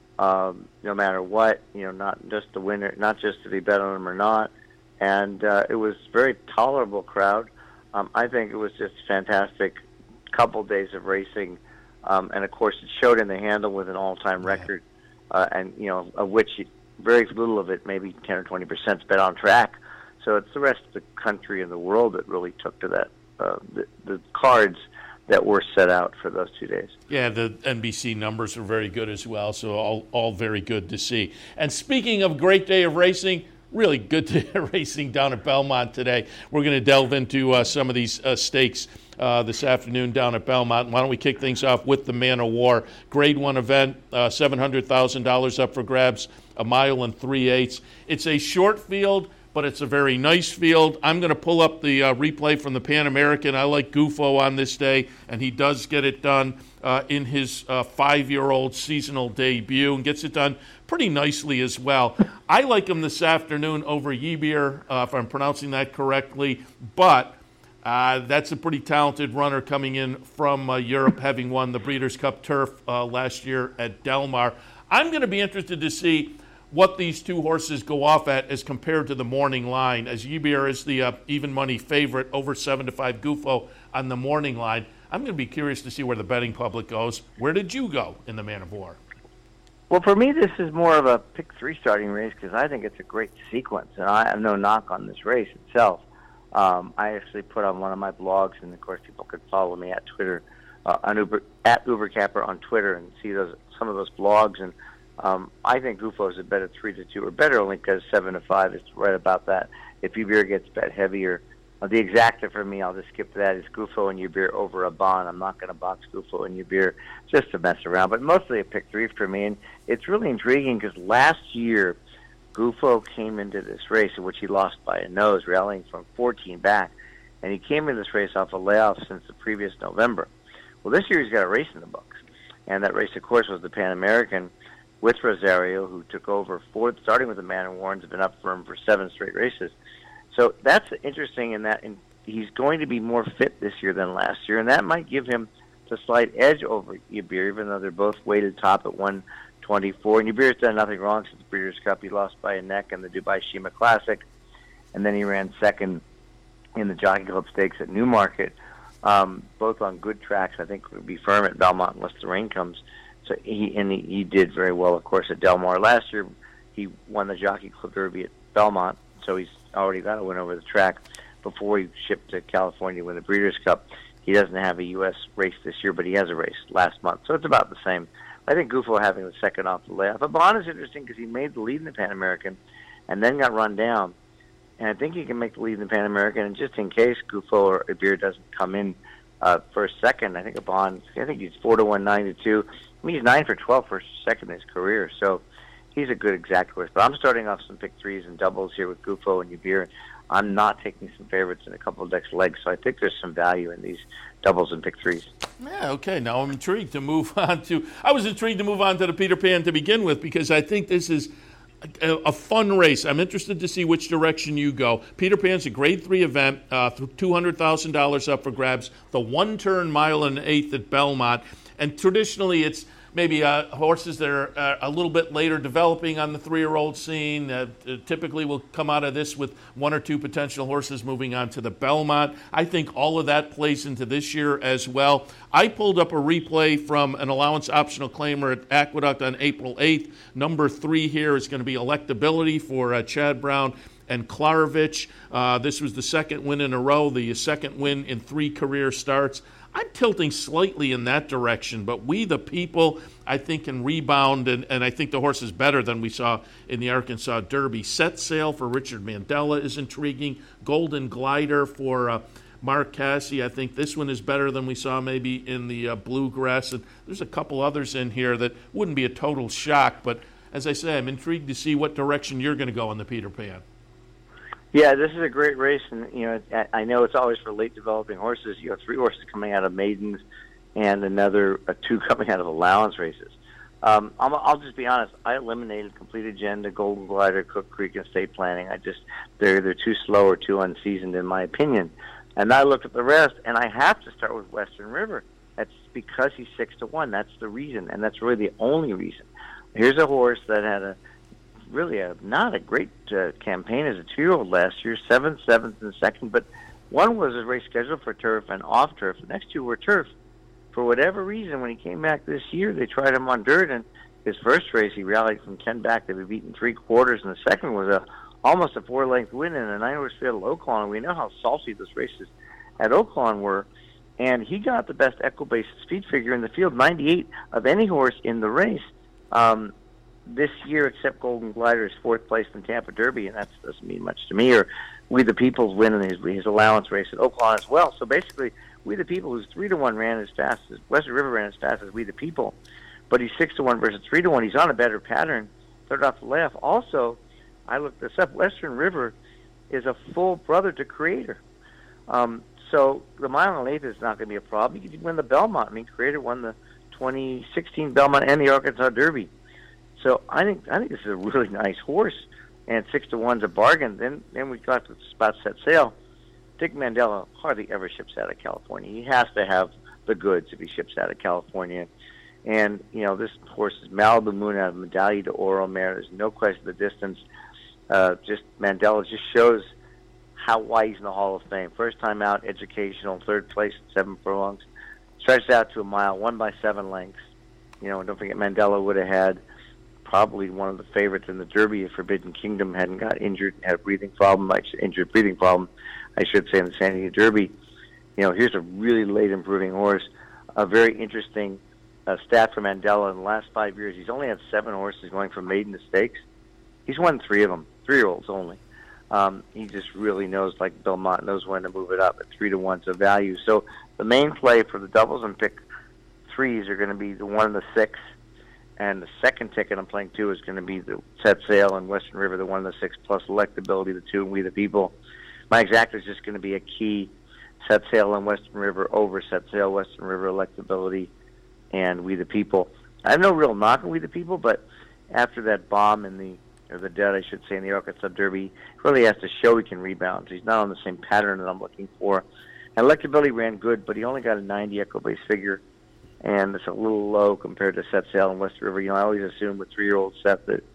um, no matter what, you know, not just the winner, not just if you bet on them or not. And uh, it was a very tolerable crowd. Um, I think it was just fantastic couple days of racing. Um, and, of course, it showed in the handle with an all-time yeah. record, uh, and, you know, of which very little of it, maybe ten or twenty percent, is bet on track. So it's the rest of the country and the world that really took to that, uh, the, the cards that were set out for those two days. Yeah, the N B C numbers are very good as well, so all, all very good to see. And speaking of great day of racing, really good day of racing down at Belmont today. We're going to delve into uh, some of these uh, stakes uh, this afternoon down at Belmont. Why don't we kick things off with the Man of War. Grade one event, uh, seven hundred thousand dollars up for grabs, a mile and three-eighths. It's a short field, but it's a very nice field. I'm going to pull up the uh, replay from the Pan American. I like Gufo on this day, and he does get it done uh, in his uh, five-year-old seasonal debut and gets it done pretty nicely as well. I like him this afternoon over Yibir, uh, if I'm pronouncing that correctly, but uh, that's a pretty talented runner coming in from uh, Europe, having won the Breeders' Cup Turf uh, last year at Del Mar. I'm going to be interested to see what these two horses go off at as compared to the morning line, as Yibir is the uh, even money favorite over seven to five Gufo on the morning line. I'm going to be curious to see where the betting public goes. Where did you go in the Man of War? Well, for me, this is more of a pick three starting race because I think it's a great sequence, and I have no knock on this race itself. Um, I actually put on one of my blogs, and of course, people could follow me at Twitter, uh, on Uber, at Ubercapper on Twitter, and see those some of those blogs. And um, I think Gufo is a better three to two, or better only because seven to five is right about that. If Yibir gets bet heavier, uh, the exacta for me, I'll just skip that, is Gufo and Yibir over a bond. I'm not going to box Gufo and Yibir just to mess around, but mostly a pick three for me. And it's really intriguing because last year, Gufo came into this race in which he lost by a nose, rallying from fourteen back, and he came into this race off a layoff since the previous November. Well, this year he's got a race in the books, and that race, of course, was the Pan American with Rosario, who took over fourth, starting with the Man of War, and has been up for him for seven straight races. So that's interesting in that he's going to be more fit this year than last year, and that might give him the slight edge over Yibir, even though they're both weighted top at one twenty-four. And Yibir's done nothing wrong since the Breeders' Cup. He lost by a neck in the Dubai Shima Classic, and then he ran second in the Jockey Club Stakes at Newmarket. um, both on good tracks. I think would be firm at Belmont unless the rain comes. So he and he, he did very well, of course, at Del Mar. Last year, he won the Jockey Club Derby at Belmont, so he's already got a win over the track before he shipped to California to win the Breeders' Cup. He doesn't have a U S race this year, but he has a race last month, so it's about the same. I think Gufo having the second off the layoff. But Bond is interesting because he made the lead in the Pan American and then got run down. And I think he can make the lead in the Pan American. And just in case Gufo or Iber doesn't come in uh, for a second, I think a Bond, I think he's four to one, nine to two. I mean, he's nine for twelve for second in his career. So he's a good exact horse. But I'm starting off some pick threes and doubles here with Gufo and Iber. I'm not taking some favorites in a couple of decks legs, so I think there's some value in these doubles and pick threes. Yeah, okay. Now I'm intrigued to move on to. I was intrigued to move on to the Peter Pan to begin with because I think this is a, a fun race. I'm interested to see which direction you go. Peter Pan's a Grade Three event, uh, two hundred thousand dollars up for grabs. The one-turn mile and an eighth at Belmont, and traditionally it's maybe uh, horses that are uh, a little bit later developing on the three-year-old scene. Uh, typically will come out of this with one or two potential horses moving on to the Belmont. I think all of that plays into this year as well. I pulled up a replay from an allowance optional claimer at Aqueduct on April eighth. Number three here is going to be Electability for uh, Chad Brown and Klarovich. Uh, this was the second win in a row, the second win in three career starts. I'm tilting slightly in that direction, but We the People, I think, can rebound, and, and I think the horse is better than we saw in the Arkansas Derby. Set Sail for Richard Mandella is intriguing. Golden Glider for uh, Mark Casse. I think this one is better than we saw maybe in the uh, Bluegrass. And there's a couple others in here that wouldn't be a total shock, but as I say, I'm intrigued to see what direction you're going to go on the Peter Pan. Yeah, this is a great race, and you know, I know it's always for late developing horses. You have three horses coming out of maidens, and another uh, two coming out of allowance races. Um, I'll, I'll just be honest. I eliminated Complete Agenda, Golden Glider, Cook Creek, and State Planning. I just they're they're too slow or too unseasoned in my opinion. And I looked at the rest, and I have to start with Western River. That's because he's six to one. That's the reason, and that's really the only reason. Here's a horse that had a really a, not a great uh, campaign as a two-year-old last year, seventh, seventh, and second, but one was a race scheduled for turf and off turf. The next two were turf. For whatever reason, when he came back this year, they tried him on dirt, and his first race, he rallied from ten back to be beaten three quarters, and the second was a almost a four-length win in a nine-horse field at Oaklawn. We know how salty those races at Oaklawn were, and he got the best equibase speed figure in the field, ninety-eight of any horse in the race. Um, This year, except Golden Glider, is fourth place in Tampa Derby, and that doesn't mean much to me. Or We the People's win in his, his allowance race at Oaklawn as well. So basically, We the People, who's three to one, ran as fast as Western River ran as fast as We the People, but he's six to one versus three to one. He's on a better pattern. Third off the left. Also, I looked this up. Western River is a full brother to Creator. Um, so the mile and eighth is not going to be a problem. He could win the Belmont. I mean, Creator won the twenty sixteen Belmont and the Arkansas Derby. So I think I think this is a really nice horse, and six to one's a bargain. Then then we got to spot Set Sail. Dick Mandella hardly ever ships out of California. He has to have the goods if he ships out of California. And you know this horse is Malibu Moon out of Medallia de Oro Mare. There's no question the distance. Uh, just Mandella just shows how why he's in the Hall of Fame. First time out, educational, third place, seven furlongs, stretched out to a mile, won by seven lengths. You know, and don't forget Mandella would have had probably one of the favorites in the Derby if Forbidden Kingdom hadn't got injured and had a breathing problem, like injured breathing problem, I should say, in the San Diego Derby. You know, here's a really late improving horse. A very interesting uh, stat for Mandella. In the last five years, he's only had seven horses going from maiden to stakes. He's won three of them, three-year-olds only. Um, he just really knows, like Belmont, knows when to move it up at three to one to value. So the main play for the doubles and pick threes are going to be the one and the six. And the second ticket I'm playing two is going to be the Set Sail and Western River, the one and the six, plus Electability, the two, and We the People. My exact is just going to be a key Set Sail and Western River over Set Sail, Western River, Electability, and We the People. I have no real knock on We the People, but after that bomb in the, or the dead, I should say, in the Arkansas Derby, he really has to show he can rebound. He's not on the same pattern that I'm looking for. And Electability ran good, but he only got a ninety equibase figure, and it's a little low compared to Set Sail and West River. You know, I always assume with three-year-old Set that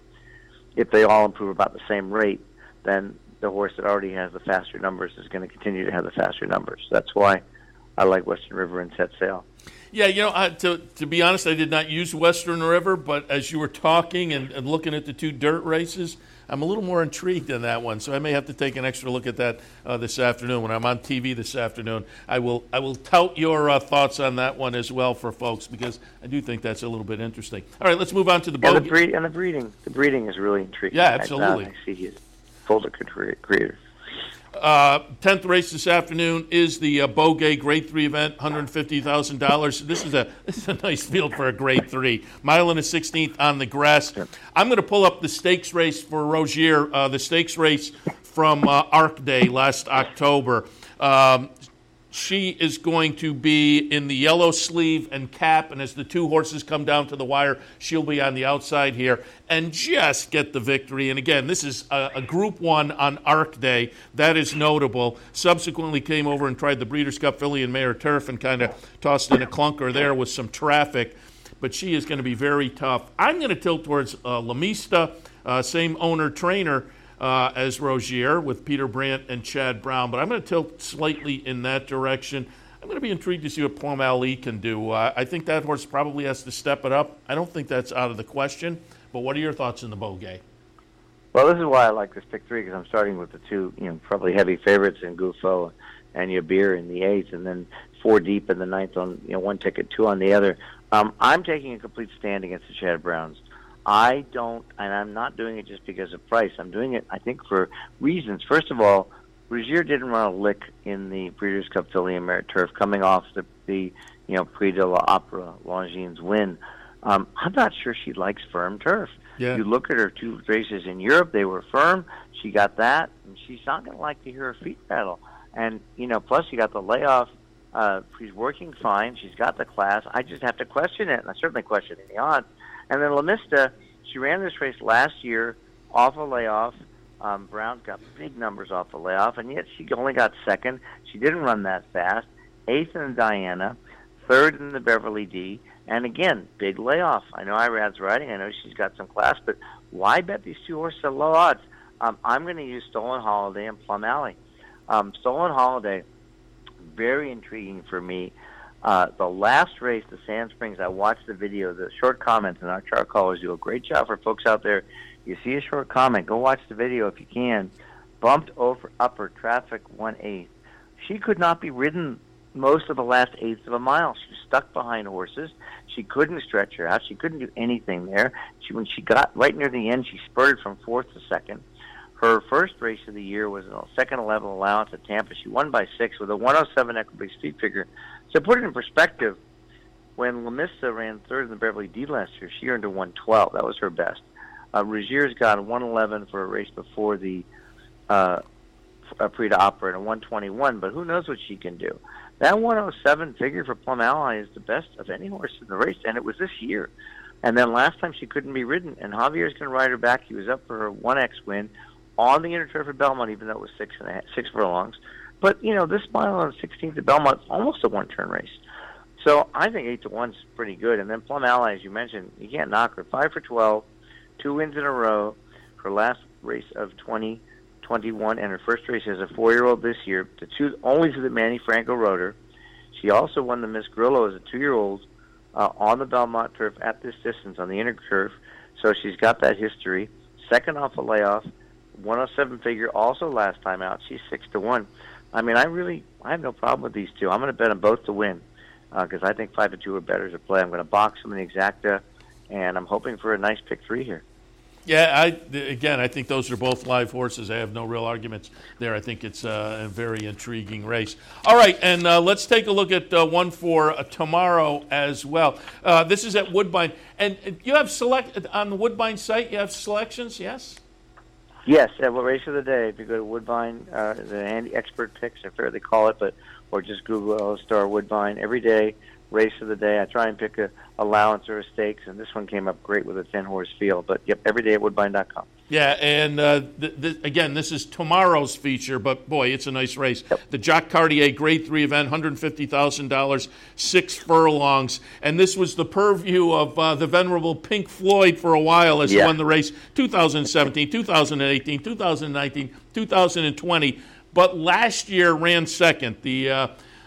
if they all improve about the same rate, then the horse that already has the faster numbers is going to continue to have the faster numbers. That's why I like Western River and Set Sail. Yeah, you know, uh, to to be honest, I did not use Western River, but as you were talking and, and looking at the two dirt races, I'm a little more intrigued in that one. So I may have to take an extra look at that uh, this afternoon when I'm on T V this afternoon. I will I will tout your uh, thoughts on that one as well for folks, because I do think that's a little bit interesting. All right, let's move on to the yeah, bogey. the breed, and the breeding. The breeding is really intriguing. Yeah, absolutely. I, I see he's full of creators. Uh, tenth race this afternoon is the uh, Bogey Grade Three event, one hundred fifty thousand dollars. This is a this is a nice field for a Grade Three. Mile and a sixteenth on the grass. I'm going to pull up the stakes race for Rozier. Uh, the stakes race from uh, Arc Day last October. Um, She is going to be in the yellow sleeve and cap, and as the two horses come down to the wire, she'll be on the outside here and just get the victory. And again, this is a, a Group One on Arc Day. That is notable. Subsequently came over and tried the Breeders' Cup Filly and Mayor Turf and kind of tossed in a clunker there with some traffic. But she is going to be very tough. I'm going to tilt towards uh, Lamista, uh, same owner-trainer, Uh, as Rozier with Peter Brandt and Chad Brown, but I'm going to tilt slightly in that direction. I'm going to be intrigued to see what Plum Ali can do. Uh, I think that horse probably has to step it up. I don't think that's out of the question, but what are your thoughts in the Bogey? Well, this is why I like this pick three, because I'm starting with the two, you know, probably heavy favorites in Gufo and Yabir in the eighth, and then four deep in the ninth on, you know, one ticket, two on the other. Um, I'm taking a complete stand against the Chad Browns. I don't, and I'm not doing it just because of price. I'm doing it, I think, for reasons. First of all, Rozier didn't run a lick in the Breeders' Cup Filly and Merit Turf, coming off the, the you know, Prix de l'Opera, Longines win. Um, I'm not sure she likes firm turf. Yeah. You look at her two races in Europe; they were firm. She got that, and she's not going to like to hear her feet rattle. And you know, plus you got the layoff. Uh, she's working fine. She's got the class. I just have to question it, and I certainly question the odds. And then Lamista, she ran this race last year off a layoff. Um, Brown's got big numbers off the layoff, and yet she only got second. She didn't run that fast. Eighth in the Diana, third in the Beverly D, and again, big layoff. I know Irad's riding. I know she's got some class, but why bet these two horses at low odds? Um, I'm going to use Stolen Holiday and Plum Alley. Um, Stolen Holiday, very intriguing for me. Uh, the last race, the Sand Springs, I watched the video, the short comments, and our chart callers do a great job for folks out there. You see a short comment, go watch the video if you can. Bumped over upper, traffic one eighth. She could not be ridden most of the last eighth of a mile. She was stuck behind horses. She couldn't stretch her out. She couldn't do anything there. She, when she got right near the end, she spurted from fourth to second. Her first race of the year was a second eleven allowance at Tampa. She won by six with a one oh seven equity speed figure. So put it in perspective, when Lamista ran third in the Beverly D last year, she earned a one twelve. That was her best. Uh, Rozier's got a one eleven for a race before the uh, Prix d'Opera and a one twenty-one, but who knows what she can do. That one oh seven figure for Plum Alley is the best of any horse in the race, and it was this year. And then last time she couldn't be ridden, and Javier's going to ride her back. He was up for her one X win on the Interturf at Belmont, even though it was six and a half, six furlongs. But, you know, this mile on the sixteenth at Belmont is almost a one-turn race. So I think eight to one is pretty good. And then Plum Alley, as you mentioned, you can't knock her. five for twelve, two wins in a row. Her last race of twenty twenty-one, and her first race as a four-year-old this year. The two only to the Manny Franco rode her. She also won the Miss Grillo as a two-year-old uh, on the Belmont turf at this distance on the Interturf. So she's got that history. Second off a layoff, one oh seven figure. Also last time out, she's six to one. I mean, I really, I have no problem with these two. I'm going to bet them both to win because uh, I think five to two are better to play. I'm going to box them in the exacta, and I'm hoping for a nice pick three here. Yeah, I again, I think those are both live horses. I have no real arguments there. I think it's uh, a very intriguing race. All right, and uh, let's take a look at uh, one for uh, tomorrow as well. Uh, this is at Woodbine, and you have select on the Woodbine site. You have selections, yes? Yes, yeah, well, race of the day. If you go to Woodbine, uh, the Andy Expert Picks, I fair they call it, but or just Google Ellis Star Woodbine. Every day, race of the day. I try and pick a allowance or a stakes, and this one came up great with a ten-horse field. But, yep, every day at woodbine dot com. Yeah, and uh, th- th- again, this is tomorrow's feature, but, boy, it's a nice race. Yep. The Jacques Cartier Grade three event, one hundred fifty thousand dollars, six furlongs. And this was the purview of uh, the venerable Pink Floyd for a while as yeah. he won the race two thousand seventeen, two thousand eighteen, two thousand nineteen, two thousand twenty. But last year ran second. The uh,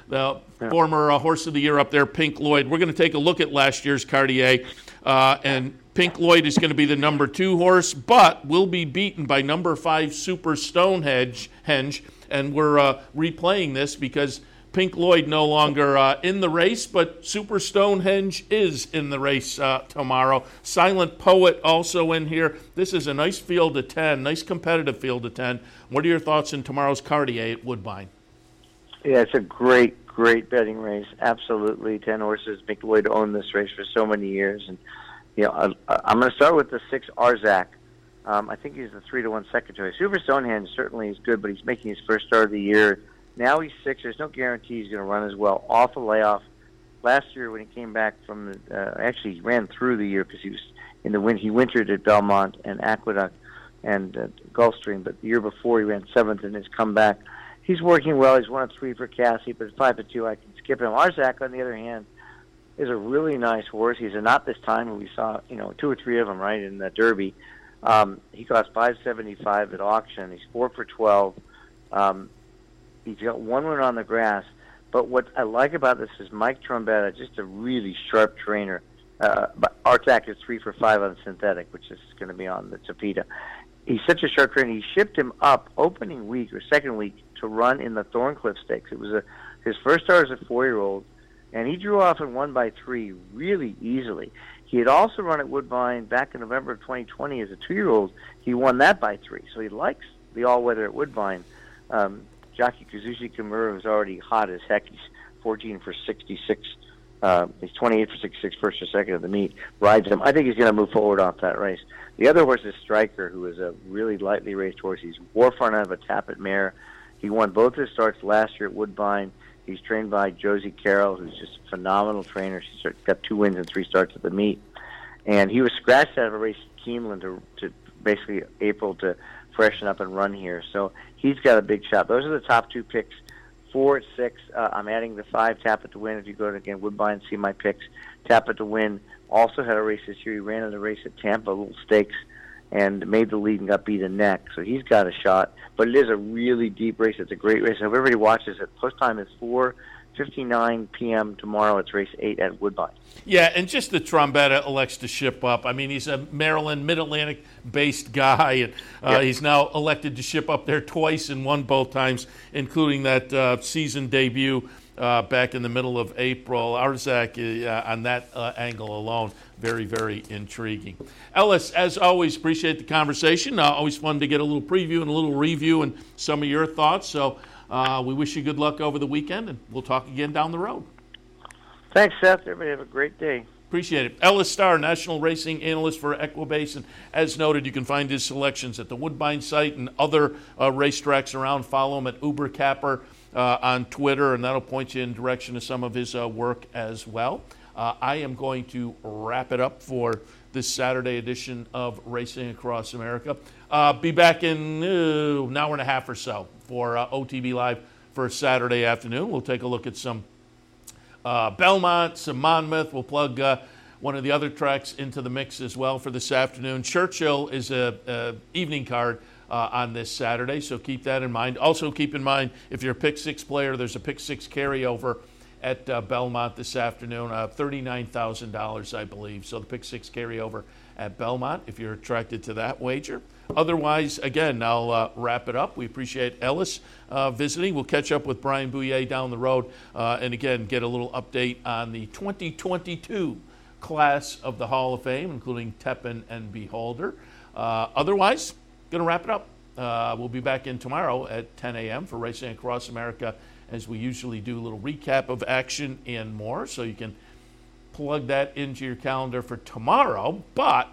the yeah. former uh, Horse of the Year up there, Pink Lloyd. We're going to take a look at last year's Cartier, uh, and Pink Lloyd is going to be the number two horse, but will be beaten by number five Super Stonehenge, Henge, and we're uh, replaying this because Pink Lloyd no longer uh, in the race, but Super Stonehenge is in the race uh, tomorrow. Silent Poet also in here. This is a nice field of ten, nice competitive field of ten. What are your thoughts in tomorrow's Cartier at Woodbine? Yeah, it's a great, great betting race. Absolutely. Ten horses. Pink Lloyd owned this race for so many years. And, you know, I, I'm going to start with the six Arzak. Um, I think he's the three to one second choice. Super Stonehenge certainly is good, but he's making his first start of the year. Now he's six. There's no guarantee he's going to run as well. Off the layoff. Last year when he came back from the, uh, actually he ran through the year because he was in the win. He wintered at Belmont and Aqueduct and uh, Gulfstream, but the year before he ran seventh in his comeback. He's working well. He's one of three for Cassie, but five to two I can skip him. Arzak, on the other hand, is a really nice horse. He's a not this time. We saw, you know, two or three of them right in the Derby. Um, he cost five seventy five at auction. He's four for twelve. Um, He's got one win on the grass. But what I like about this is Mike Trombetta, just a really sharp trainer. Uh, but Arzak is three for five on synthetic, which is going to be on the Tapeta. He's such a sharp trainer. He shipped him up opening week or second week to run in the Thorncliffe Stakes. It was a, his first start as a four-year-old, and he drew off and won by three really easily. He had also run at Woodbine back in November of twenty twenty as a two-year-old. He won that by three, so he likes the all-weather at Woodbine. Um, Jockey Kazushi Kimura was already hot as heck. He's fourteen for sixty-six. Uh, he's twenty-eight for sixty-six, first or second of the meet. Rides him. I think he's going to move forward off that race. The other horse is Striker, who is a really lightly raced horse. He's war front of a Tappet mare. He won both his starts last year at Woodbine. He's trained by Josie Carroll, who's just a phenomenal trainer. She's got two wins and three starts at the meet. And he was scratched out of a race at Keeneland to, to basically April to freshen up and run here. So he's got a big shot. Those are the top two picks. Four at six. Uh, I'm adding the five, Tappet to win. If you go to, again, Woodbine and see my picks. Tappet to win also had a race this year. He ran in a race at Tampa, Little Stakes, and made the lead and got beat in neck. So he's got a shot. But it is a really deep race. It's a great race. I hope everybody watches it. Post time is four fifty-nine p.m. tomorrow. It's race eight at Woodbine. Yeah, and just the Trombetta elects to ship up. I mean, he's a Maryland, Mid-Atlantic-based guy, and uh, yep. he's now elected to ship up there twice and won both times, including that uh, season debut uh, back in the middle of April. Arzak, uh, on that uh, angle alone, very, very intriguing. Ellis, as always, appreciate the conversation. Uh, always fun to get a little preview and a little review and some of your thoughts. So uh, we wish you good luck over the weekend, and we'll talk again down the road. Thanks, Seth. Everybody have a great day. Appreciate it. Ellis Starr, National Racing Analyst for Equibase. And as noted, you can find his selections at the Woodbine site and other uh, racetracks around. Follow him at Uber Capper uh, on Twitter, and that'll point you in direction of some of his uh, work as well. Uh, I am going to wrap it up for this Saturday edition of Racing Across America. Uh, be back in uh, an hour and a half or so for uh, O T B Live for Saturday afternoon. We'll take a look at some Uh, Belmont, some Monmouth. We'll plug uh, one of the other tracks into the mix as well for this afternoon. Churchill is a, a evening card uh, on this Saturday, so keep that in mind. Also keep in mind, if you're a Pick Six player, there's a Pick Six carryover at uh, Belmont this afternoon, uh, thirty-nine thousand dollars, I believe. So the Pick Six carryover at Belmont, if you're attracted to that wager. Otherwise, again, I'll uh, wrap it up. We appreciate Ellis uh, visiting. We'll catch up with Brian Bouyer down the road uh, and, again, get a little update on the twenty twenty-two class of the Hall of Fame, including Tepin and Beholder. Uh, otherwise, going to wrap it up. Uh, we'll be back in tomorrow at ten a.m. for Racing Across America, as we usually do, a little recap of action and more, so you can plug that into your calendar for tomorrow. But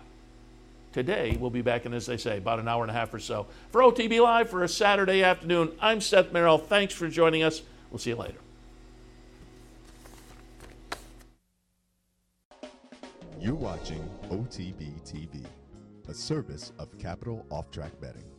today, we'll be back in, as I say, about an hour and a half or so for O T B Live for a Saturday afternoon. I'm Seth Merrill. Thanks for joining us. We'll see you later. You're watching O T B T V, a service of Capital Off Track Betting.